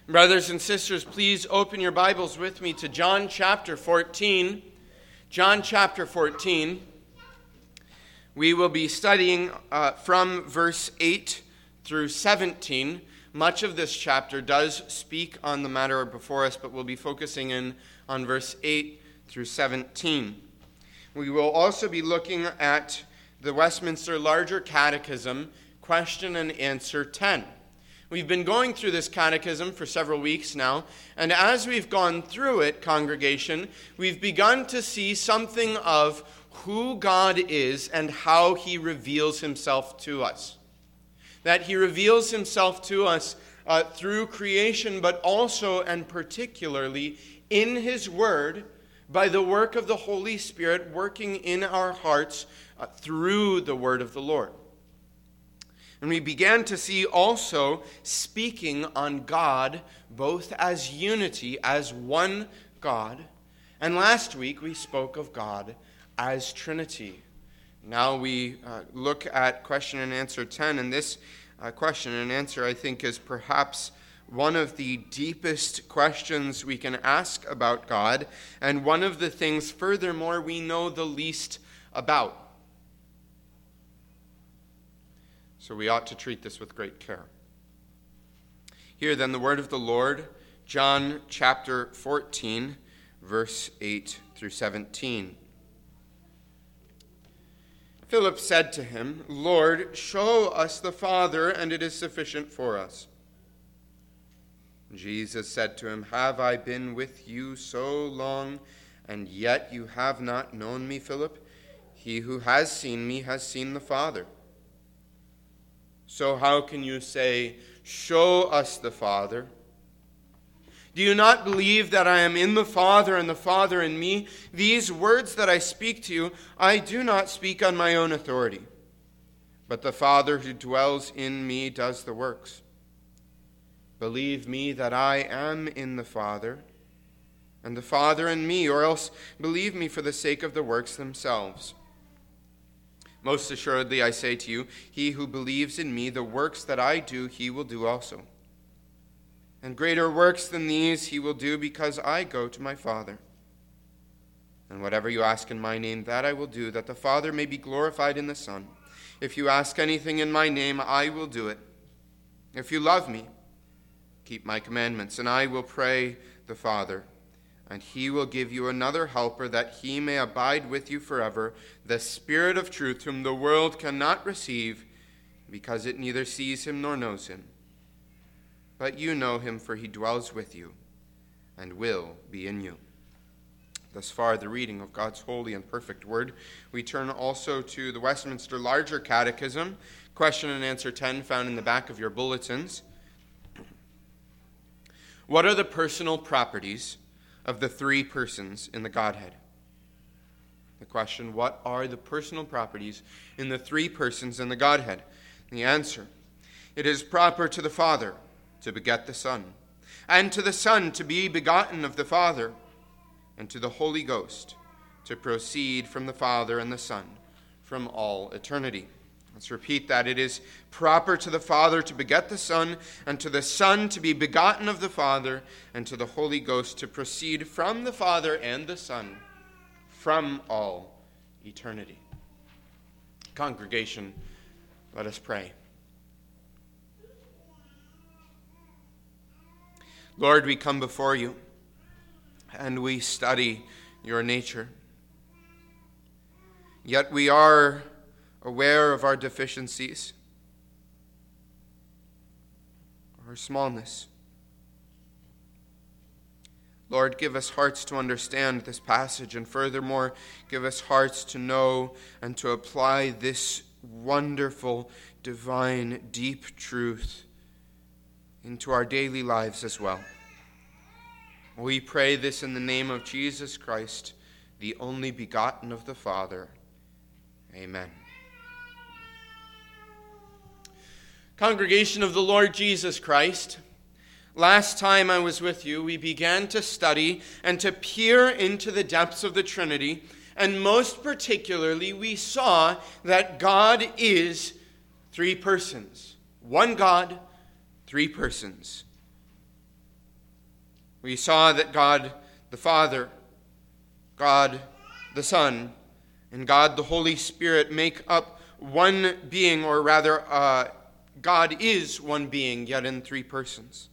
Brothers and sisters, please open your Bibles with me to John chapter 14. John chapter 14. We will be studying from verse 8 through 17. Much of this chapter does speak on the matter before us, but we'll be focusing in on verse 8 through 17. We will also be looking at the Westminster Larger Catechism, question and answer 10. We've been going through this catechism for several weeks now, and as we've gone through it, congregation, we've begun to see something of who God is and how he reveals himself to us. That he reveals himself to us through creation, but also and particularly in his word, by the work of the Holy Spirit working in our hearts through the word of the Lord. And we began to see also speaking on God both as unity, as one God. And last week we spoke of God as Trinity. Now we look at question and answer 10. And this question and answer, I think, is perhaps one of the deepest questions we can ask about God. And one of the things, furthermore, we know the least about. So we ought to treat this with great care. Hear then the word of the Lord, John chapter 14, verse 8 through 17. Philip said to him, "Lord, show us the Father, and it is sufficient for us." Jesus said to him, "Have I been with you so long, and yet you have not known me, Philip? He who has seen me has seen the Father. So how can you say, 'Show us the Father'? Do you not believe that I am in the Father and the Father in me? These words that I speak to you, I do not speak on my own authority, but the Father who dwells in me does the works. Believe me that I am in the Father, and the Father in me, or else believe me for the sake of the works themselves. Most assuredly, I say to you, he who believes in me, the works that I do, he will do also. And greater works than these he will do, because I go to my Father. And whatever you ask in my name, that I will do, that the Father may be glorified in the Son. If you ask anything in my name, I will do it. If you love me, keep my commandments, and I will pray the Father, and he will give you another helper, that he may abide with you forever, the Spirit of truth, whom the world cannot receive, because it neither sees him nor knows him. But you know him, for he dwells with you and will be in you." Thus far, the reading of God's holy and perfect word. We turn also to the Westminster Larger Catechism, question and answer 10, found in the back of your bulletins. What are the personal properties of the three persons in the Godhead? The question, what are the personal properties in the three persons in the Godhead? The answer, it is proper to the Father to beget the Son, and to the Son to be begotten of the Father, and to the Holy Ghost to proceed from the Father and the Son from all eternity. Let's repeat that. It is proper to the Father to beget the Son, and to the Son to be begotten of the Father, and to the Holy Ghost to proceed from the Father and the Son from all eternity. Congregation, let us pray. Lord, we come before you, and we study your nature. Yet we are aware of our deficiencies, our smallness. Lord, give us hearts to understand this passage, and furthermore, give us hearts to know and to apply this wonderful, divine, deep truth into our daily lives as well. We pray this in the name of Jesus Christ, the only begotten of the Father. Amen. Congregation of the Lord Jesus Christ, last time I was with you, we began to study and to peer into the depths of the Trinity, and most particularly, we saw that God is three persons. One God, three persons. We saw that God the Father, God the Son, and God the Holy Spirit make up one being, or rather, God is one being, yet in three persons.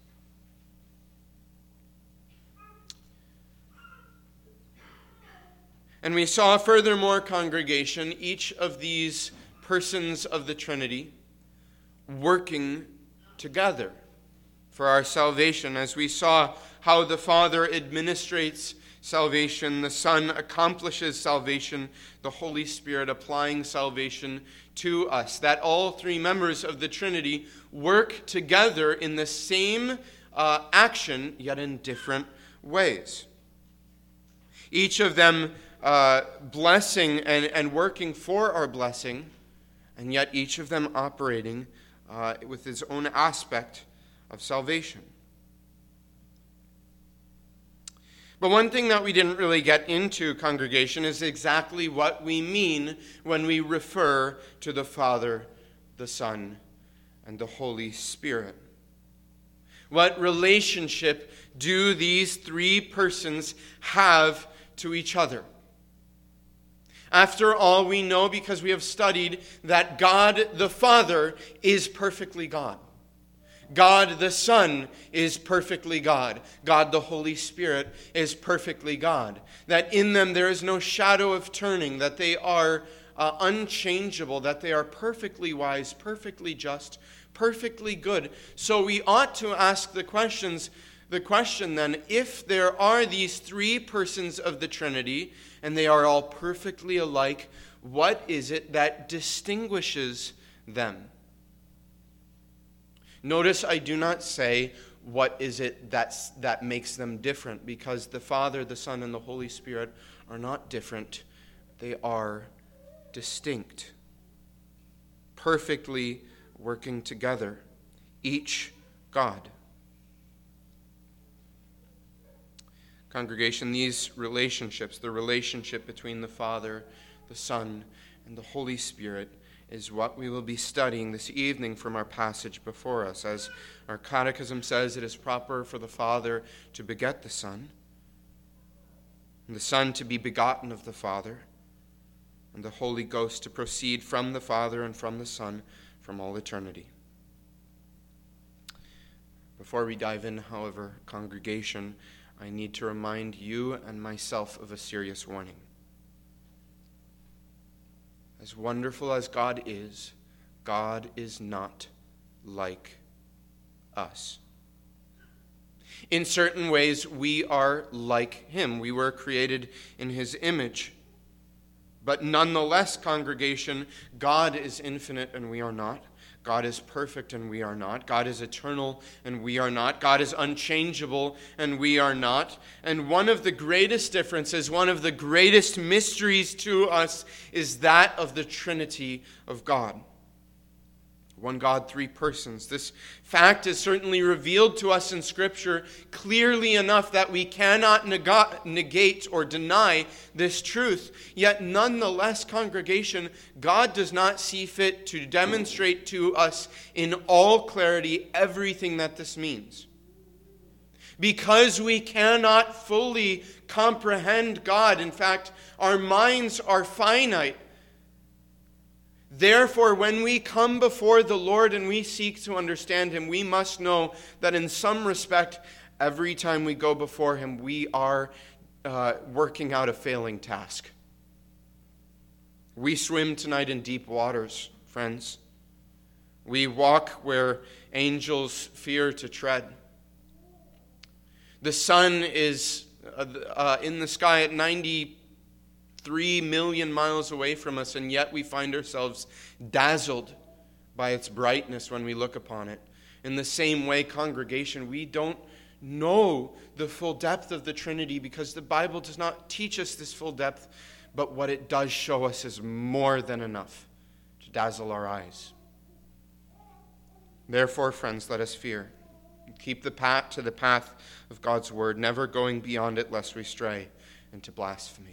And we saw furthermore, congregation, each of these persons of the Trinity working together for our salvation, as we saw how the Father administrates salvation, the Son accomplishes salvation, the Holy Spirit applying salvation to us. That all three members of the Trinity work together in the same action, yet in different ways. Each of them blessing and working for our blessing, and yet each of them operating with his own aspect of salvation. But one thing that we didn't really get into, congregation, is exactly what we mean when we refer to the Father, the Son, and the Holy Spirit. What relationship do these three persons have to each other? After all, we know, because we have studied, that God the Father is perfectly God. God the Son is perfectly God. God the Holy Spirit is perfectly God. That in them there is no shadow of turning, that they are unchangeable, that they are perfectly wise, perfectly just, perfectly good. So we ought to ask the question then, if there are these three persons of the Trinity, and they are all perfectly alike, what is it that distinguishes them? Notice I do not say, what is it that makes them different, because the Father, the Son, and the Holy Spirit are not different. They are distinct, perfectly working together, each God. Congregation, these relationships, the relationship between the Father, the Son, and the Holy Spirit, is what we will be studying this evening from our passage before us. As our catechism says, it is proper for the Father to beget the Son, and the Son to be begotten of the Father, and the Holy Ghost to proceed from the Father and from the Son from all eternity. Before we dive in, however, congregation, I need to remind you and myself of a serious warning. As wonderful as God is not like us. In certain ways, we are like him. We were created in his image. But nonetheless, congregation, God is infinite and we are not. God is perfect and we are not. God is eternal and we are not. God is unchangeable and we are not. And one of the greatest differences, one of the greatest mysteries to us is that of the Trinity of God. One God, three persons. This fact is certainly revealed to us in Scripture clearly enough that we cannot negate or deny this truth. Yet nonetheless, congregation, God does not see fit to demonstrate to us in all clarity everything that this means. Because we cannot fully comprehend God. In fact, our minds are finite. Therefore, when we come before the Lord and we seek to understand him, we must know that in some respect, every time we go before him, we are working out a failing task. We swim tonight in deep waters, friends. We walk where angels fear to tread. The sun is in the sky at 93 million miles away from us, and yet we find ourselves dazzled by its brightness when we look upon it. In the same way, congregation, we don't know the full depth of the Trinity because the Bible does not teach us this full depth, but what it does show us is more than enough to dazzle our eyes. Therefore, friends, let us fear. Keep the path to the path of God's word, never going beyond it lest we stray into blasphemy.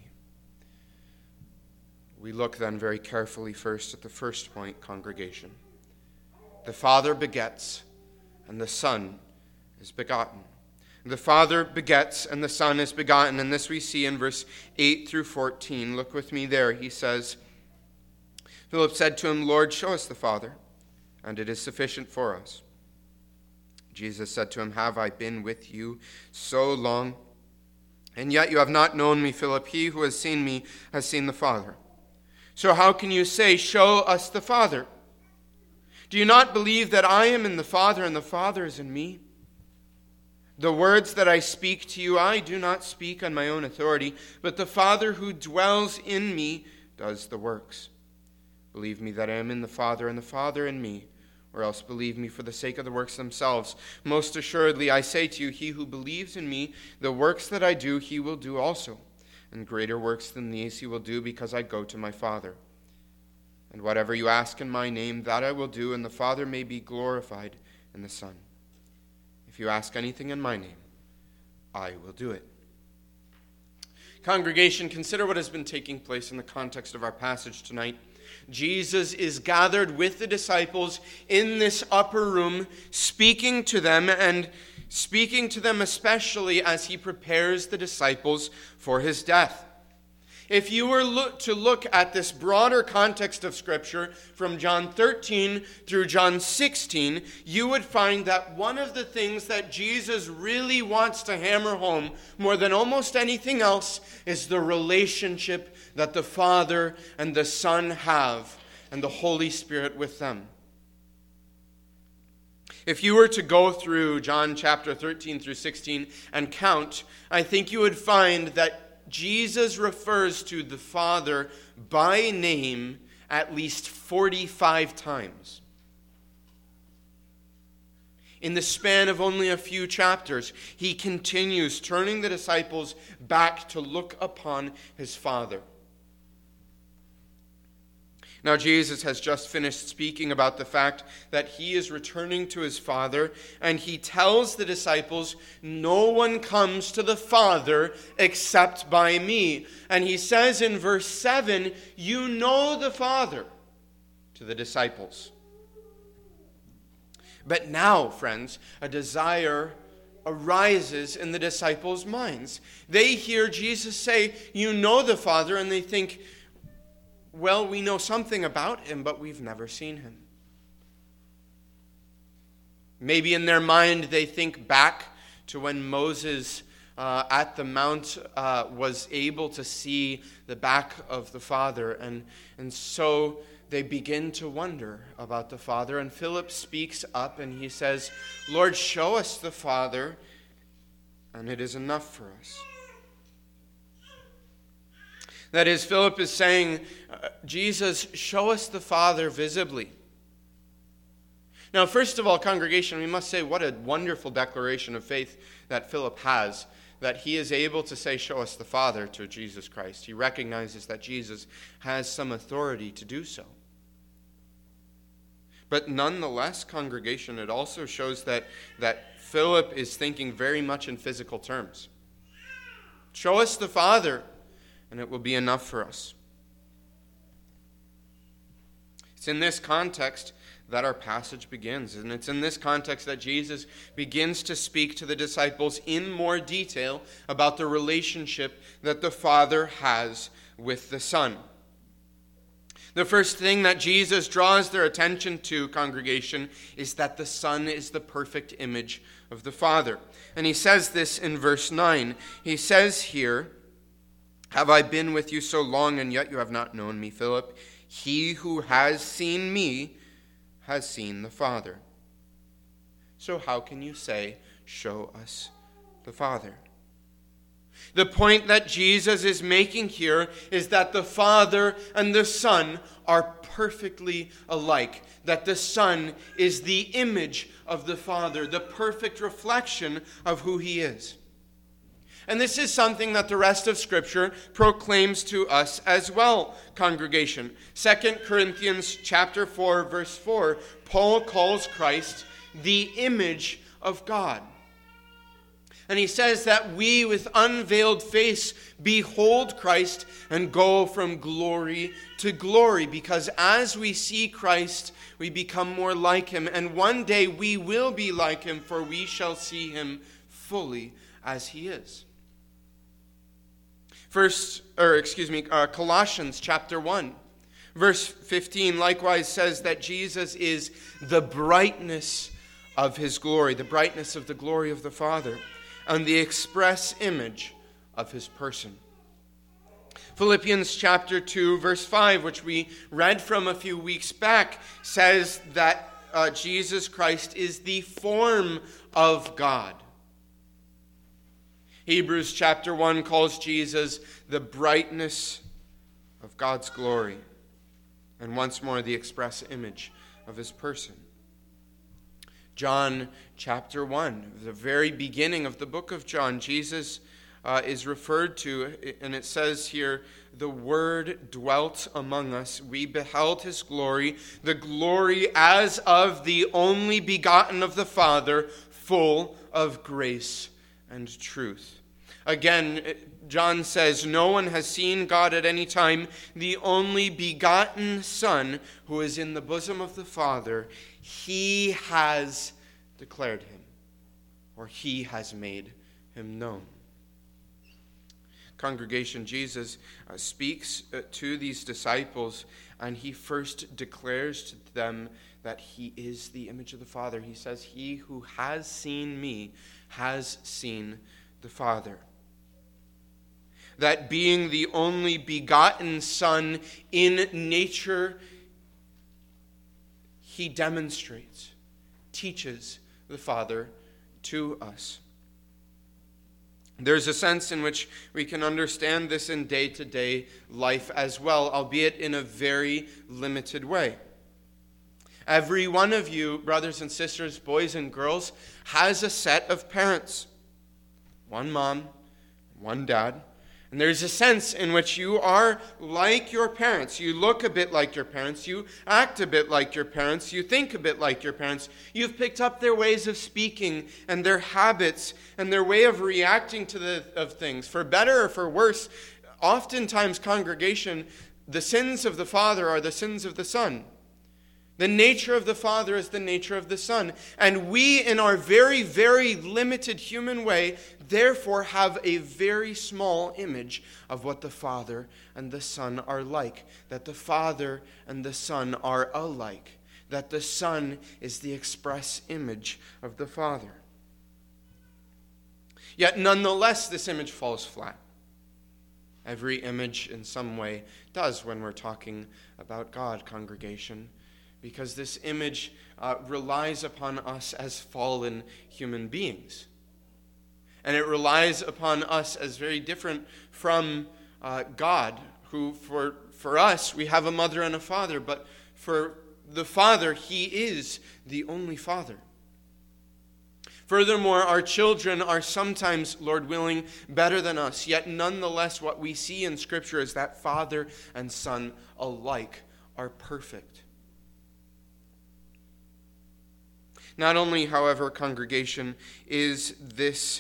We look then very carefully first at the first point, congregation. The Father begets, and the Son is begotten. The Father begets, and the Son is begotten. And this we see in verse 8 through 14. Look with me there. He says, Philip said to him, Lord, show us the Father, and it is sufficient for us. Jesus said to him, Have I been with you so long, and yet you have not known me, Philip? He who has seen me has seen the Father. So how can you say, Show us the Father? Do you not believe that I am in the Father, and the Father is in me? The words that I speak to you, I do not speak on my own authority, but the Father who dwells in me does the works. Believe me that I am in the Father, and the Father in me, or else believe me for the sake of the works themselves. Most assuredly, I say to you, he who believes in me, the works that I do, he will do also. And greater works than these he will do, because I go to my Father. And whatever you ask in my name, that I will do, and the Father may be glorified in the Son. If you ask anything in my name, I will do it. Congregation, consider what has been taking place in the context of our passage tonight. Jesus is gathered with the disciples in this upper room, speaking to them, and speaking to them especially as he prepares the disciples for his death. If you were to look at this broader context of Scripture from John 13 through John 16, you would find that one of the things that Jesus really wants to hammer home more than almost anything else is the relationship that the Father and the Son have, and the Holy Spirit with them. If you were to go through John chapter 13 through 16 and count, I think you would find that Jesus refers to the Father by name at least 45 times. In the span of only a few chapters, he continues turning the disciples back to look upon his Father. Now, Jesus has just finished speaking about the fact that he is returning to his Father, and he tells the disciples, no one comes to the Father except by me. And he says in verse 7, you know the Father, to the disciples. But now, friends, a desire arises in the disciples' minds. They hear Jesus say, you know the Father, and they think, well, we know something about him, but we've never seen him. Maybe in their mind they think back to when Moses at the mount was able to see the back of the Father, and so they begin to wonder about the Father. And Philip speaks up and he says, Lord, show us the Father, and it is enough for us. That is, Philip is saying, Jesus, show us the Father visibly. Now, first of all, congregation, we must say what a wonderful declaration of faith that Philip has, that he is able to say, show us the Father to Jesus Christ. He recognizes that Jesus has some authority to do so. But nonetheless, congregation, it also shows that Philip is thinking very much in physical terms. Show us the Father, and it will be enough for us. It's in this context that our passage begins, and it's in this context that Jesus begins to speak to the disciples in more detail about the relationship that the Father has with the Son. The first thing that Jesus draws their attention to, congregation, is that the Son is the perfect image of the Father. And he says this in verse 9. He says here, have I been with you so long, and yet you have not known me, Philip? He who has seen me has seen the Father. So how can you say, show us the Father? The point that Jesus is making here is that the Father and the Son are perfectly alike. That the Son is the image of the Father, the perfect reflection of who he is. And this is something that the rest of Scripture proclaims to us as well, congregation. 2 Corinthians chapter 4, verse 4, Paul calls Christ the image of God. And he says that we with unveiled face behold Christ and go from glory to glory, because as we see Christ, we become more like him. And one day we will be like him, for we shall see him fully as he is. Colossians chapter 1, verse 15 likewise says that Jesus is the brightness of his glory, the brightness of the glory of the Father, and the express image of his person. Philippians chapter 2, verse 5, which we read from a few weeks back, says that Jesus Christ is the form of God. Hebrews chapter 1 calls Jesus the brightness of God's glory, and once more the express image of his person. John chapter 1, the very beginning of the book of John, Jesus is referred to, and it says here, the Word dwelt among us. We beheld his glory, the glory as of the only begotten of the Father, full of grace and truth. Again, John says, no one has seen God at any time. The only begotten Son, who is in the bosom of the Father, he has declared him, or he has made him known. Congregation, Jesus speaks to these disciples, and he first declares to them that he is the image of the Father. He says, he who has seen me has seen the Father. That being the only begotten Son in nature, he demonstrates, teaches the Father to us. There's a sense in which we can understand this in day-to-day life as well, albeit in a very limited way. Every one of you, brothers and sisters, boys and girls, has a set of parents. One mom, one dad. And there's a sense in which you are like your parents. You look a bit like your parents. You act a bit like your parents. You think a bit like your parents. You've picked up their ways of speaking and their habits and their way of reacting to things. For better or for worse, oftentimes, congregation, the sins of the Father are the sins of the Son. The nature of the Father is the nature of the Son. And we, in our very, very limited human way, therefore have a very small image of what the Father and the Son are like. That the Father and the Son are alike. That the Son is the express image of the Father. Yet nonetheless, this image falls flat. Every image in some way does when we're talking about God, congregation. Because this image relies upon us as fallen human beings. And it relies upon us as very different from God, who for us, we have a mother and a father, but for the Father, he is the only Father. Furthermore, our children are sometimes, Lord willing, better than us, yet nonetheless what we see in Scripture is that Father and Son alike are perfect. Not only, however, congregation, is this,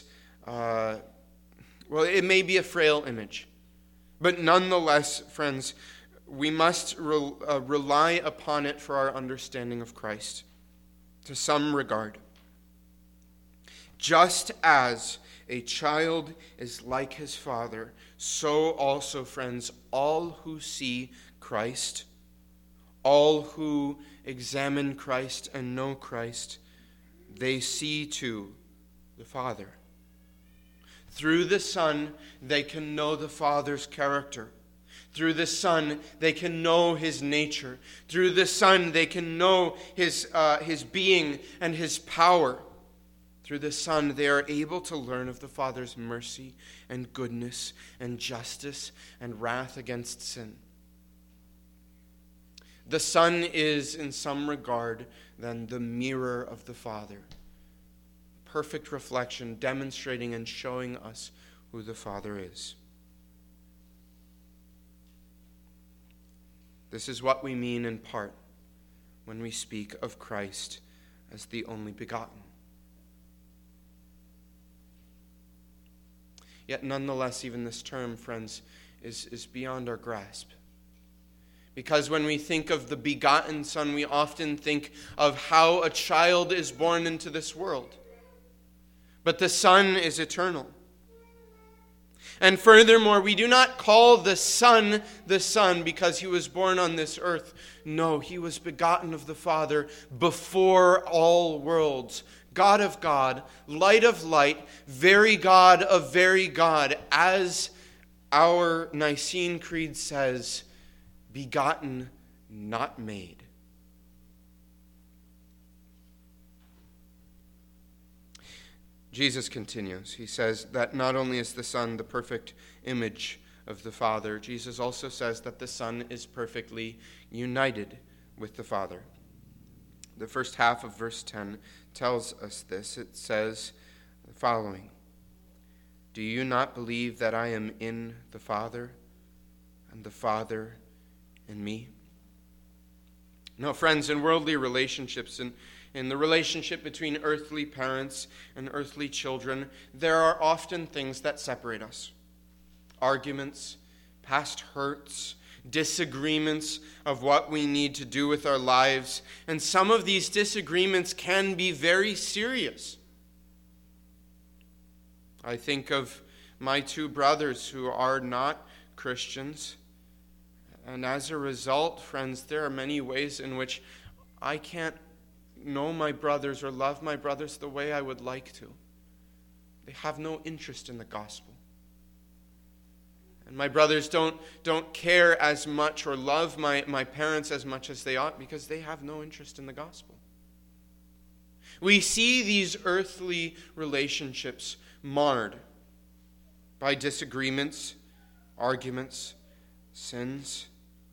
it may be a frail image, but nonetheless, friends, we must rely upon it for our understanding of Christ to some regard. Just as a child is like his father, so also, friends, all who see Christ, all who examine Christ and know Christ, they see too the Father. Through the Son, they can know the Father's character. Through the Son, they can know his nature. Through the Son, they can know his being and his power. Through the Son, they are able to learn of the Father's mercy and goodness and justice and wrath against sin. The Son is, in some regard, then the mirror of the Father. Perfect reflection, demonstrating and showing us who the Father is. This is what we mean in part when we speak of Christ as the only begotten. Yet nonetheless, even this term, friends, is beyond our grasp. Because when we think of the begotten Son, we often think of how a child is born into this world. but the Son is eternal. And furthermore, we do not call the Son because he was born on this earth. No, he was begotten of the Father before all worlds. God of God, light of light, very God of very God, as our Nicene Creed says, begotten, not made. Jesus continues. He says that not only is the Son the perfect image of the Father, Jesus also says that the Son is perfectly united with the Father. The first half of verse 10 tells us this. It says the following: "Do you not believe that I am in the Father, and the Father in me?" Now, friends, in worldly relationships, in the relationship between earthly parents and earthly children, there are often things that separate us. Arguments, past hurts, disagreements of what we need to do with our lives. And some of these disagreements can be very serious. I think of my two brothers who are not Christians. And as a result, friends, there are many ways in which I can't know my brothers or love my brothers the way I would like to. They have no interest in the gospel. And my brothers don't care as much or love my parents as much as they ought because they have no interest in the gospel. We see these earthly relationships marred by disagreements, arguments, sins.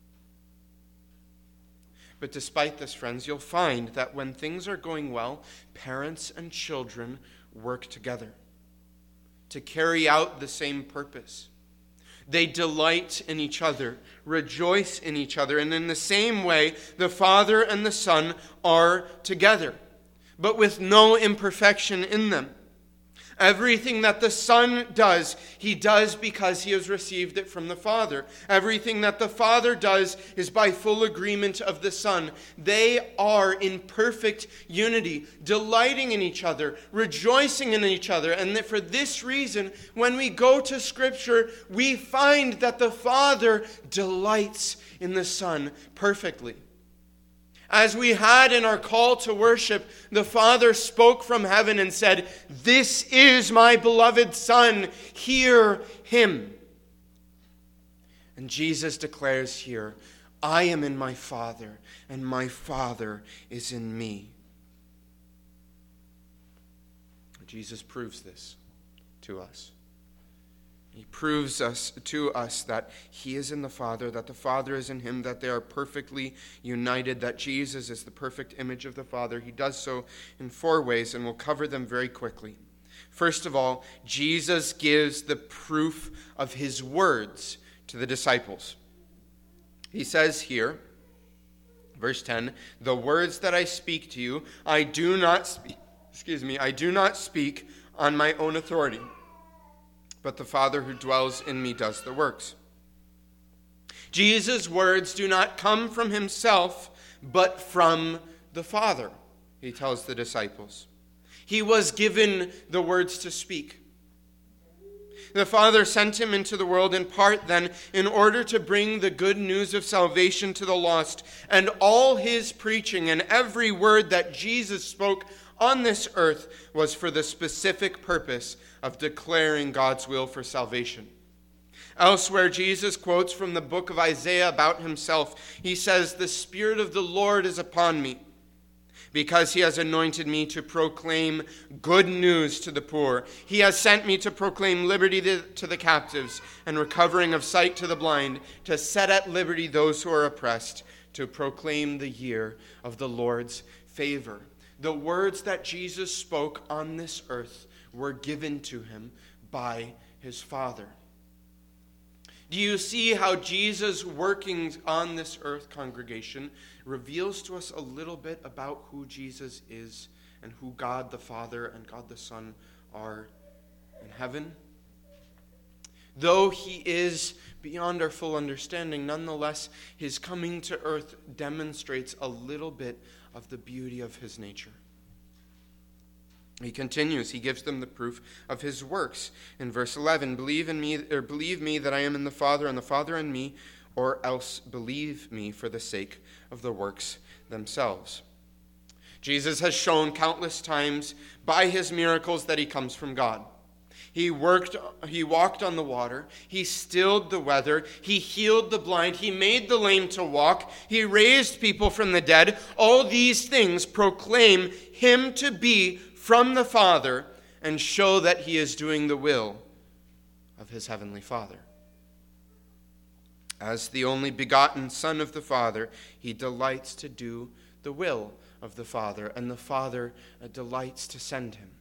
But despite this, friends, you'll find that when things are going well, parents and children work together to carry out the same purpose. They delight in each other, rejoice in each other, and in the same way, the Father and the Son are together, but with no imperfection in them. Everything that the Son does, he does because he has received it from the Father. Everything that the Father does is by full agreement of the Son. They are in perfect unity, delighting in each other, rejoicing in each other. And that for this reason, when we go to Scripture, we find that the Father delights in the Son perfectly. As we had in our call to worship, the Father spoke from heaven and said, "This is my beloved Son, hear him." And Jesus declares here, "I am in my Father, and my Father is in me." Jesus proves this to us. He proves to us that he is in the Father, that the Father is in him, that they are perfectly united, that Jesus is the perfect image of the Father. He does so in 4 ways, and we'll cover them very quickly. First of all, Jesus gives the proof of his words to the disciples. He says here, verse 10, "The words that I speak to you, I do not speak on my own authority, but the Father who dwells in me does the works." Jesus' words do not come from himself, but from the Father, he tells the disciples. He was given the words to speak. The Father sent him into the world in part then in order to bring the good news of salvation to the lost, and all his preaching and every word that Jesus spoke on this earth was for the specific purpose of declaring God's will for salvation. Elsewhere, Jesus quotes from the book of Isaiah about himself. He says, "The Spirit of the Lord is upon me, because he has anointed me to proclaim good news to the poor. He has sent me to proclaim liberty to the captives and recovering of sight to the blind, to set at liberty those who are oppressed, to proclaim the year of the Lord's favor." The words that Jesus spoke on this earth were given to him by his Father. Do you see how Jesus' workings on this earth, congregation, reveals to us a little bit about who Jesus is and who God the Father and God the Son are in heaven? Though he is beyond our full understanding, nonetheless, his coming to earth demonstrates a little bit of the beauty of his nature. He continues, he gives them the proof of his works. In verse 11, believe me that I am in the Father, and the Father in me, or else believe me for the sake of the works themselves. Jesus has shown countless times by his miracles that he comes from God. He walked on the water, he stilled the weather, he healed the blind, he made the lame to walk, he raised people from the dead. All these things proclaim him to be from the Father and show that he is doing the will of his heavenly Father. As the only begotten Son of the Father, he delights to do the will of the Father, and the Father delights to send him.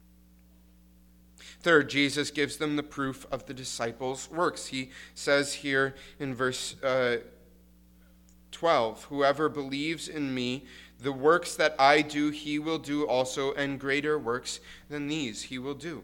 Third, Jesus gives them the proof of the disciples' works. He says here in verse 12, whoever believes in me, the works that I do, he will do also, and greater works than these he will do.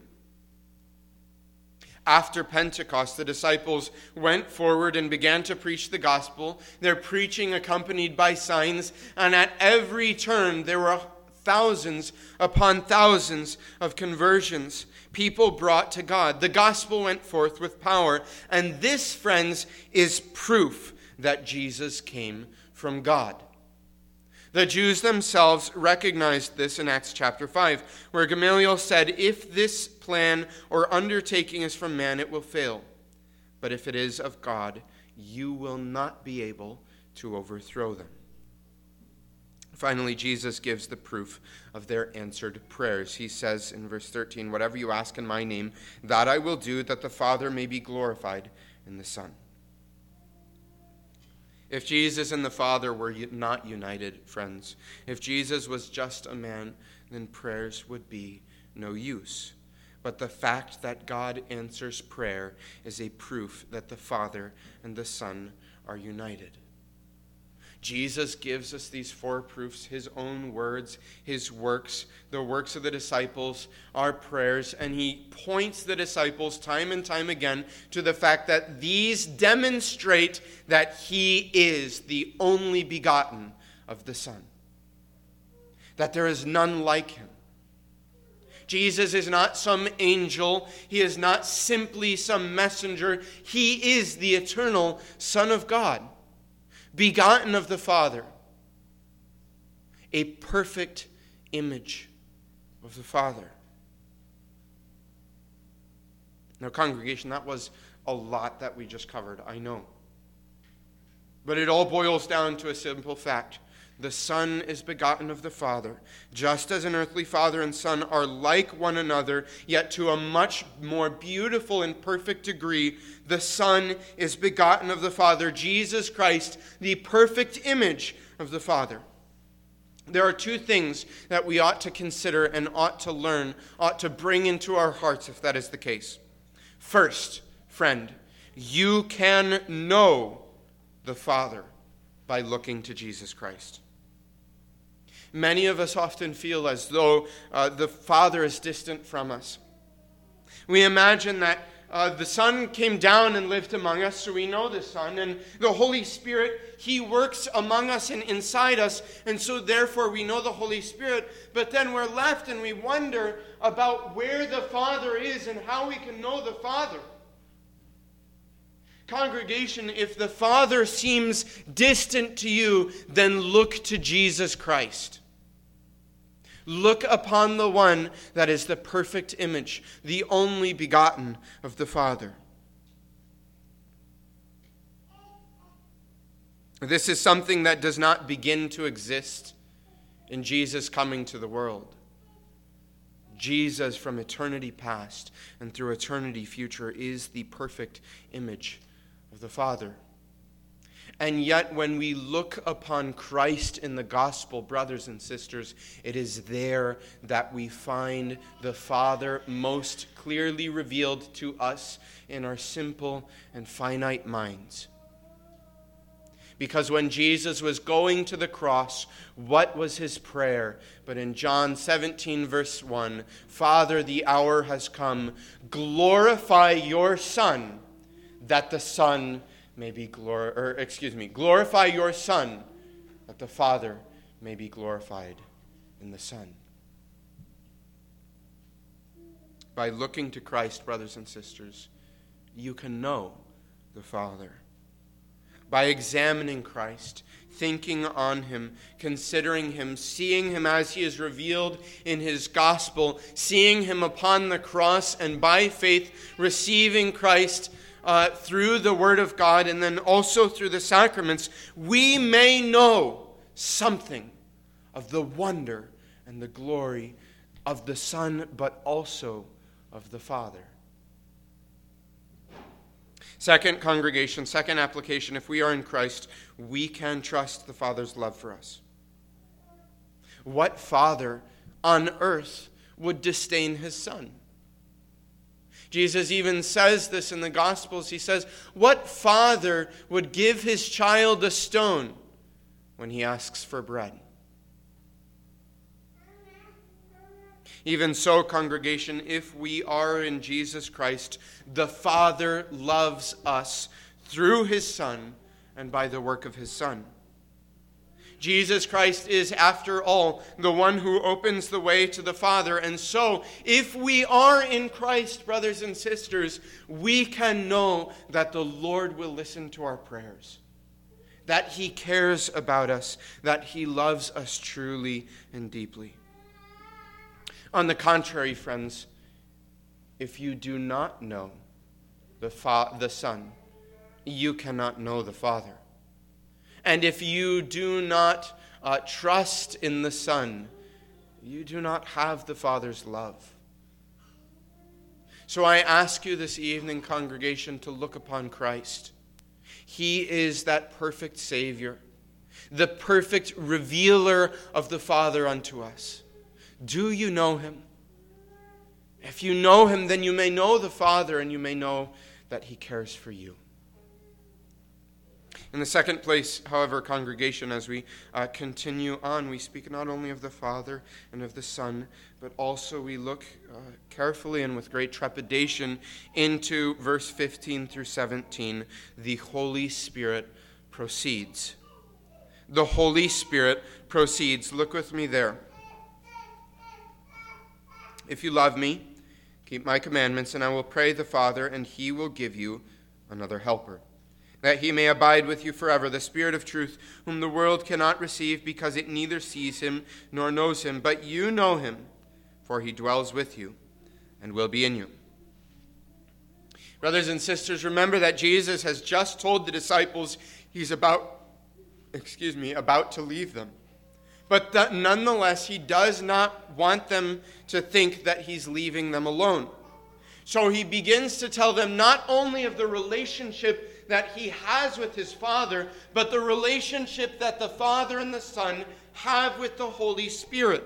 After Pentecost, the disciples went forward and began to preach the gospel. Their preaching accompanied by signs, and at every turn there were thousands upon thousands of conversions, people brought to God. The gospel went forth with power, and this, friends, is proof that Jesus came from God. The Jews themselves recognized this in Acts chapter 5, where Gamaliel said, if this plan or undertaking is from man, it will fail. But if it is of God, you will not be able to overthrow them. Finally, Jesus gives the proof of their answered prayers. He says in verse 13, whatever you ask in my name, that I will do, that the Father may be glorified in the Son. If Jesus and the Father were not united, friends, if Jesus was just a man, then prayers would be no use. But the fact that God answers prayer is a proof that the Father and the Son are united. Jesus gives us these four proofs, his own words, his works, the works of the disciples, our prayers, and he points the disciples time and time again to the fact that these demonstrate that he is the only begotten of the Son, that there is none like him. Jesus is not some angel. He is not simply some messenger. He is the eternal Son of God, begotten of the Father, a perfect image of the Father. Now, congregation, that was a lot that we just covered, I know. But it all boils down to a simple fact. The Son is begotten of the Father, just as an earthly father and son are like one another, yet to a much more beautiful and perfect degree, the Son is begotten of the Father, Jesus Christ, the perfect image of the Father. There are two things that we ought to consider and ought to learn, ought to bring into our hearts if that is the case. First, friend, you can know the Father by looking to Jesus Christ. Many of us often feel as though the Father is distant from us. We imagine that the Son came down and lived among us, so we know the Son. And the Holy Spirit, he works among us and inside us, and so therefore we know the Holy Spirit. But then we're left and we wonder about where the Father is and how we can know the Father. Congregation, if the Father seems distant to you, then look to Jesus Christ. Look upon the one that is the perfect image, the only begotten of the Father. This is something that does not begin to exist in Jesus coming to the world. Jesus, from eternity past and through eternity future, is the perfect image of the Father. And yet when we look upon Christ in the gospel, brothers and sisters, it is there that we find the Father most clearly revealed to us in our simple and finite minds. Because when Jesus was going to the cross, what was his prayer? But in John 17, verse 1, Father, the hour has come. Glorify your Son, that the Son may be glorify your Son, that the Father may be glorified in the Son. by looking to Christ, brothers and sisters, you can know the Father. By examining Christ, thinking on him, considering him, seeing him as he is revealed in his gospel, seeing him upon the cross, and by faith receiving Christ through the word of God and then also through the sacraments, we may know something of the wonder and the glory of the Son, but also of the Father. Second congregation, second application, if we are in Christ, we can trust the Father's love for us. What father on earth would disdain his son? Jesus even says this in the Gospels. He says, what father would give his child a stone when he asks for bread? Even so, congregation, if we are in Jesus Christ, the Father loves us through his Son and by the work of his Son. Jesus Christ is, after all, the one who opens the way to the Father. And so, if we are in Christ, brothers and sisters, we can know that the Lord will listen to our prayers, that he cares about us, that he loves us truly and deeply. On the contrary, friends, if you do not know the Son, you cannot know the Father. And if you do not trust in the Son, you do not have the Father's love. So I ask you this evening, congregation, to look upon Christ. He is that perfect Savior, the perfect revealer of the Father unto us. Do you know him? If you know him, then you may know the Father, and you may know that he cares for you. In the second place, however, congregation, as we continue on, we speak not only of the Father and of the Son, but also we look carefully and with great trepidation into verse 15 through 17. The Holy Spirit proceeds. The Holy Spirit proceeds. Look with me there. If you love me, keep my commandments, and I will pray the Father, and he will give you another helper, that he may abide with you forever, the Spirit of truth, whom the world cannot receive, because it neither sees him nor knows him. But you know him, for he dwells with you and will be in you. Brothers and sisters, remember that Jesus has just told the disciples he's about to leave them. But that nonetheless, he does not want them to think that he's leaving them alone. So he begins to tell them not only of the relationship that he has with his Father, but the relationship that the Father and the Son have with the Holy Spirit.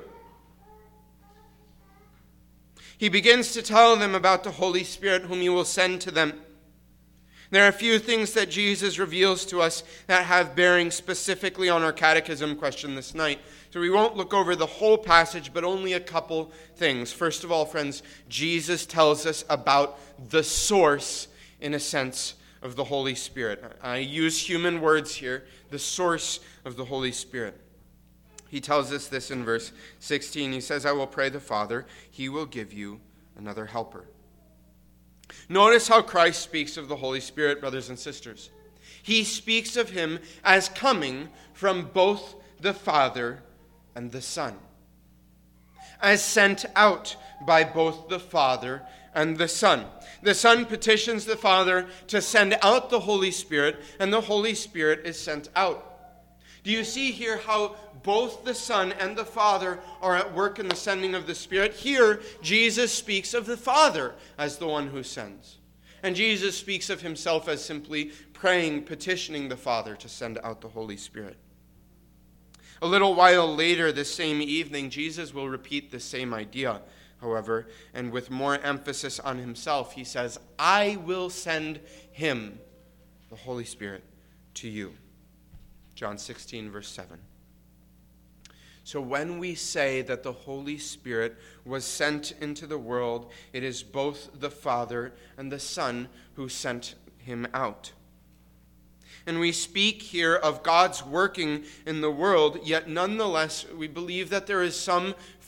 He begins to tell them about the Holy Spirit whom he will send to them. There are a few things that Jesus reveals to us that have bearing specifically on our catechism question this night. So we won't look over the whole passage, but only a couple things. First of all, friends, Jesus tells us about the source, in a sense, of the Holy Spirit. I use human words here, the source of the Holy Spirit. He tells us this in verse 16. He says, I will pray the Father, he will give you another helper. Notice how Christ speaks of the Holy Spirit, brothers and sisters. He speaks of him as coming from both the Father and the Son, as sent out by both the Father and the Son. The Son petitions the Father to send out the Holy Spirit, and the Holy Spirit is sent out. Do you see here how both the Son and the Father are at work in the sending of the Spirit? Here, Jesus speaks of the Father as the one who sends. And Jesus speaks of himself as simply praying, petitioning the Father to send out the Holy Spirit. A little while later, this same evening, Jesus will repeat the same idea, however, and with more emphasis on himself. He says, I will send him, the Holy Spirit, to you. John 16, verse 7. So when we say that the Holy Spirit was sent into the world, it is both the Father and the Son who sent him out. And we speak here of God's working in the world, yet nonetheless we believe that there is some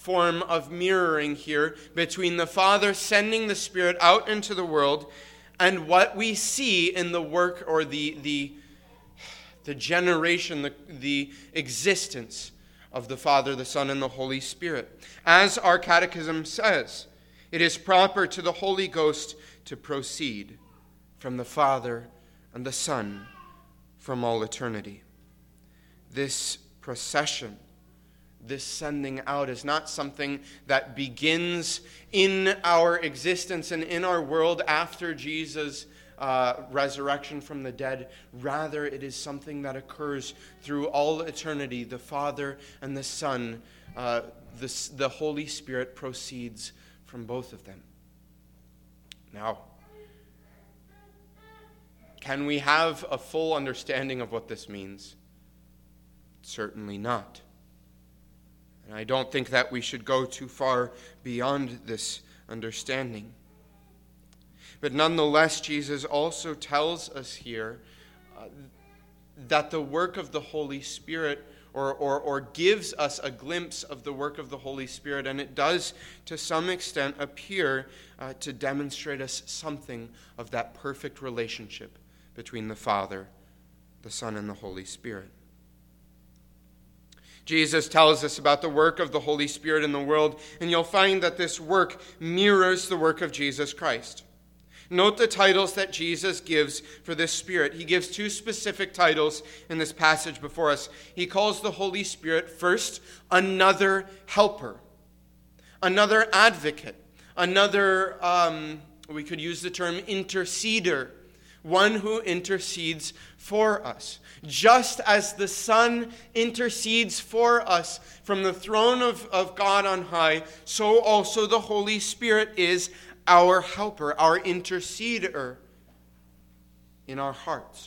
form of mirroring here between the Father sending the Spirit out into the world and what we see in the work or the generation, the existence of the Father, the Son, and the Holy Spirit. As our catechism says, it is proper to the Holy Ghost to proceed from the Father and the Son from all eternity. This procession, this sending out, is not something that begins in our existence and in our world after Jesus' resurrection from the dead. Rather, it is something that occurs through all eternity. The Father and the Son, the Holy Spirit proceeds from both of them. Now, can we have a full understanding of what this means? Certainly not. And I don't think that we should go too far beyond this understanding. But nonetheless, Jesus also tells us here that the work of the Holy Spirit, or gives us a glimpse of the work of the Holy Spirit, and it does to some extent appear to demonstrate us something of that perfect relationship between the Father, the Son, and the Holy Spirit. Jesus tells us about the work of the Holy Spirit in the world, and you'll find that this work mirrors the work of Jesus Christ. Note the titles that Jesus gives for this Spirit. He gives two specific titles in this passage before us. He calls the Holy Spirit, first, another helper, another advocate, another, we could use the term interceder, one who intercedes for us. Just as the Son intercedes for us from the throne of God on high, so also the Holy Spirit is our helper, our interceder in our hearts.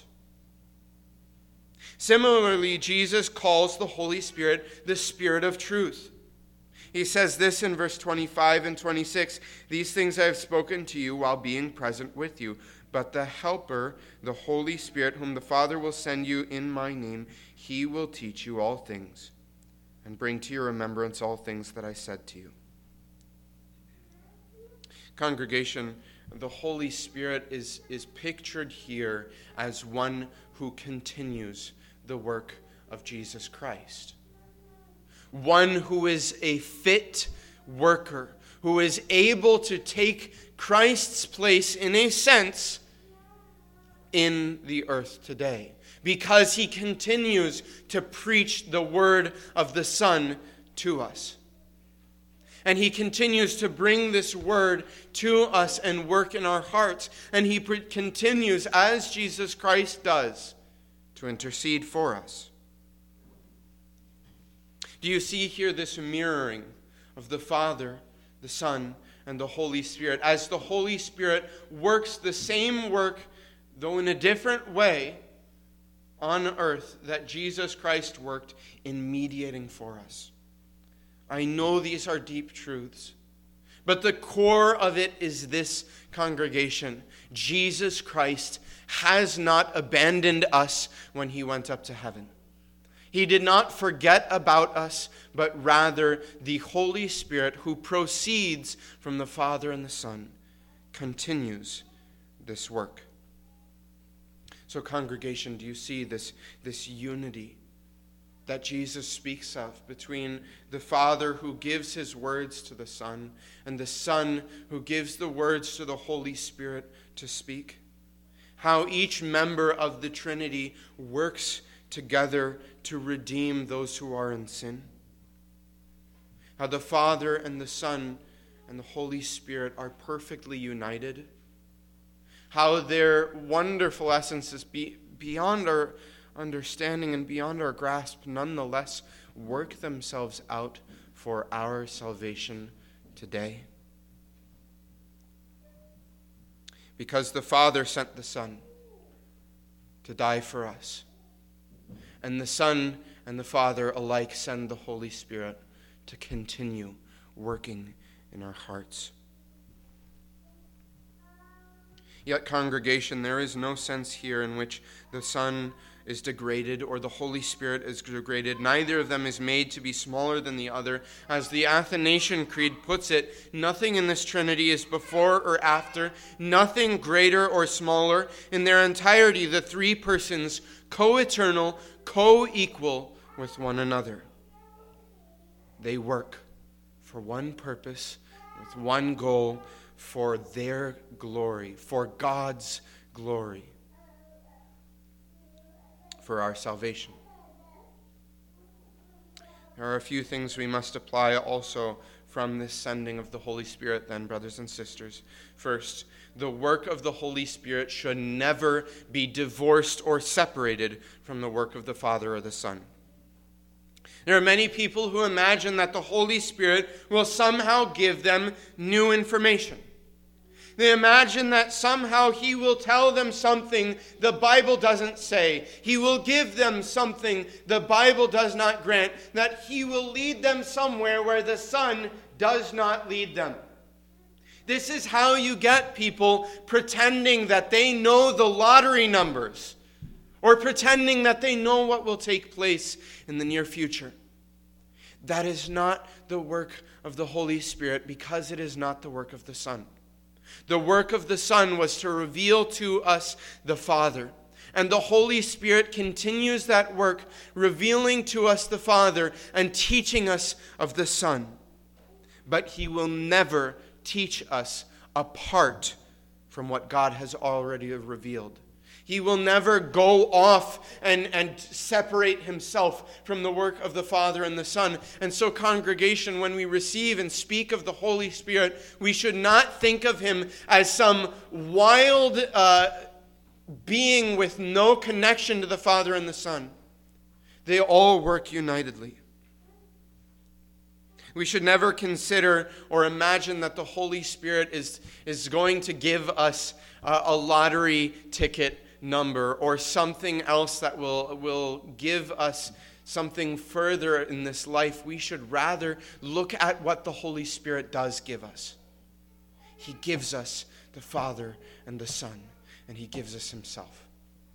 Similarly, Jesus calls the Holy Spirit the Spirit of truth. He says this in verse 25 and 26, "These things I have spoken to you while being present with you. But the Helper, the Holy Spirit, whom the Father will send you in my name, he will teach you all things and bring to your remembrance all things that I said to you." Congregation, the Holy Spirit is pictured here as one who continues the work of Jesus Christ. One who is a fit worker, who is able to take Christ's place, in a sense, in the earth today, because he continues to preach the word of the Son to us. And he continues to bring this word to us and work in our hearts. And he continues, as Jesus Christ does, to intercede for us. Do you see here this mirroring of the Father, the Son, and the Holy Spirit, as the Holy Spirit works the same work, though in a different way, on earth that Jesus Christ worked in mediating for us? I know these are deep truths, but the core of it is this, congregation: Jesus Christ has not abandoned us when he went up to heaven. He did not forget about us, but rather the Holy Spirit, who proceeds from the Father and the Son, continues this work. So, congregation, do you see this unity that Jesus speaks of between the Father who gives his words to the Son and the Son who gives the words to the Holy Spirit to speak? How each member of the Trinity works together to redeem those who are in sin. How the Father and the Son and the Holy Spirit are perfectly united. How their wonderful essences, beyond our understanding and beyond our grasp, nonetheless work themselves out for our salvation today. Because the Father sent the Son to die for us, and the Son and the Father alike send the Holy Spirit to continue working in our hearts. Yet, congregation, there is no sense here in which the Son is degraded or the Holy Spirit is degraded. Neither of them is made to be smaller than the other. As the Athanasian Creed puts it, nothing in this Trinity is before or after, nothing greater or smaller. In their entirety, the three persons, co-eternal, co-equal with one another. They work for one purpose, with one goal, for their glory, for God's glory, for our salvation. There are a few things we must apply also from this sending of the Holy Spirit then, brothers and sisters. First, the work of the Holy Spirit should never be divorced or separated from the work of the Father or the Son. There are many people who imagine that the Holy Spirit will somehow give them new information. They imagine that somehow he will tell them something the Bible doesn't say. He will give them something the Bible does not grant. That he will lead them somewhere where the Son does not lead them. This is how you get people pretending that they know the lottery numbers, or pretending that they know what will take place in the near future. That is not the work of the Holy Spirit, because it is not the work of the Son. The work of the Son was to reveal to us the Father. And the Holy Spirit continues that work, revealing to us the Father and teaching us of the Son. But he will never teach us apart from what God has already revealed. He will never go off and separate himself from the work of the Father and the Son. And so, congregation, when we receive and speak of the Holy Spirit, we should not think of him as some wild being with no connection to the Father and the Son. They all work unitedly. We should never consider or imagine that the Holy Spirit is going to give us a lottery ticket number or something else that will give us something further in this life. We should rather look at what the Holy Spirit does give us. He gives us the Father and the Son, and he gives us himself.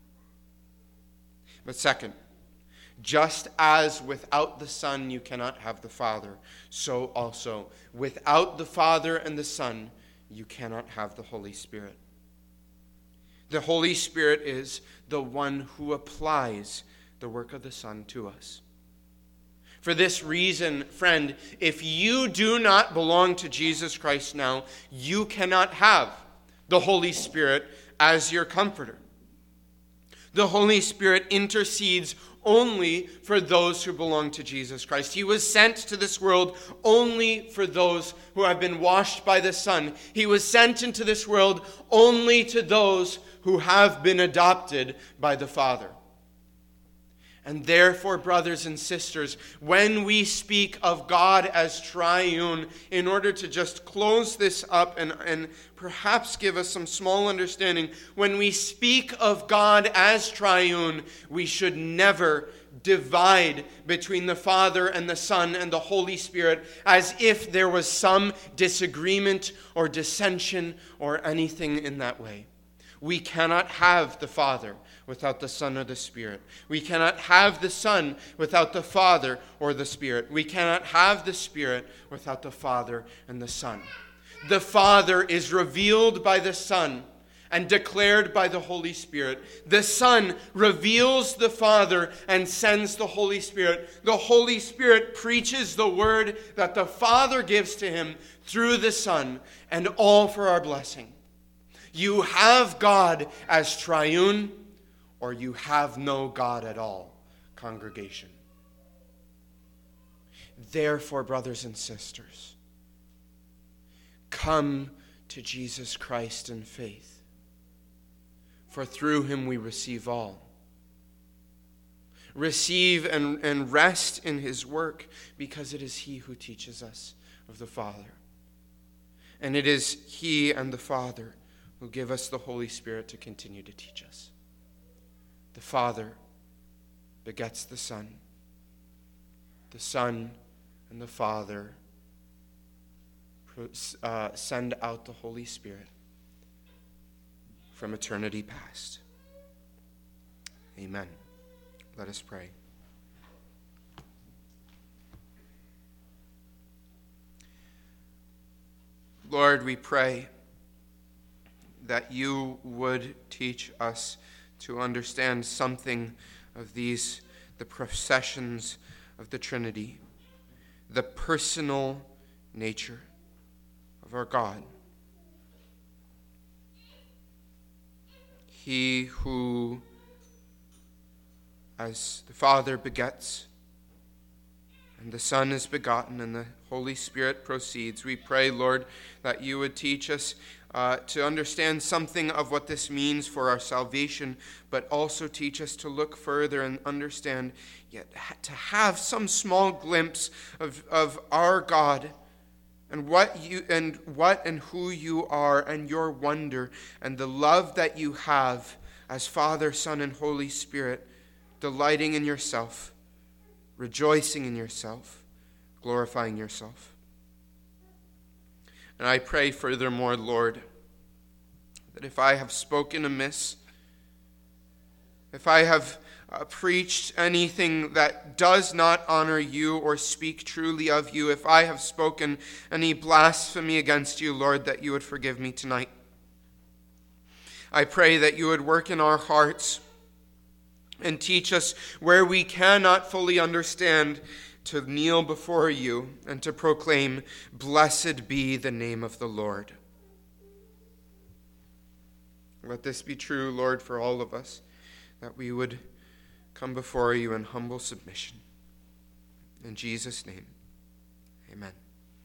But second, just as without the Son you cannot have the Father, so also without the Father and the Son you cannot have the Holy Spirit. The Holy Spirit is the one who applies the work of the Son to us. For this reason, friend, if you do not belong to Jesus Christ now, you cannot have the Holy Spirit as your comforter. The Holy Spirit intercedes only for those who belong to Jesus Christ. He was sent to this world only for those who have been washed by the Son. He was sent into this world only to those who have been adopted by the Father. And therefore, brothers and sisters, when we speak of God as triune, in order to just close this up and perhaps give us some small understanding, when we speak of God as triune, we should never divide between the Father and the Son and the Holy Spirit as if there was some disagreement or dissension or anything in that way. We cannot have the Father without the Son or the Spirit. We cannot have the Son without the Father or the Spirit. We cannot have the Spirit without the Father and the Son. The Father is revealed by the Son and declared by the Holy Spirit. The Son reveals the Father and sends the Holy Spirit. The Holy Spirit preaches the word that the Father gives to him through the Son, and all for our blessing. You have God as triune, or you have no God at all, congregation. Therefore, brothers and sisters, come to Jesus Christ in faith, for through him we receive all. Receive and rest in his work, because it is he who teaches us of the Father. And it is he and the Father who give us the Holy Spirit to continue to teach us. The Father begets the Son. The Son and the Father send out the Holy Spirit from eternity past. Amen. Let us pray. Lord, we pray that you would teach us to understand something of these, the processions of the Trinity, the personal nature of our God. He who, as the Father begets, and the Son is begotten, and the Holy Spirit proceeds. We pray, Lord, that you would teach us to understand something of what this means for our salvation, but also teach us to look further and understand, yet to have some small glimpse of our God and what and who you are, and your wonder, and the love that you have as Father, Son, and Holy Spirit, delighting in yourself, rejoicing in yourself, glorifying yourself. And I pray furthermore, Lord, that if I have spoken amiss, if I have preached anything that does not honor you or speak truly of you, if I have spoken any blasphemy against you, Lord, that you would forgive me tonight. I pray that you would work in our hearts and teach us where we cannot fully understand to kneel before you and to proclaim, "Blessed be the name of the Lord." Let this be true, Lord, for all of us, that we would come before you in humble submission. In Jesus' name, amen.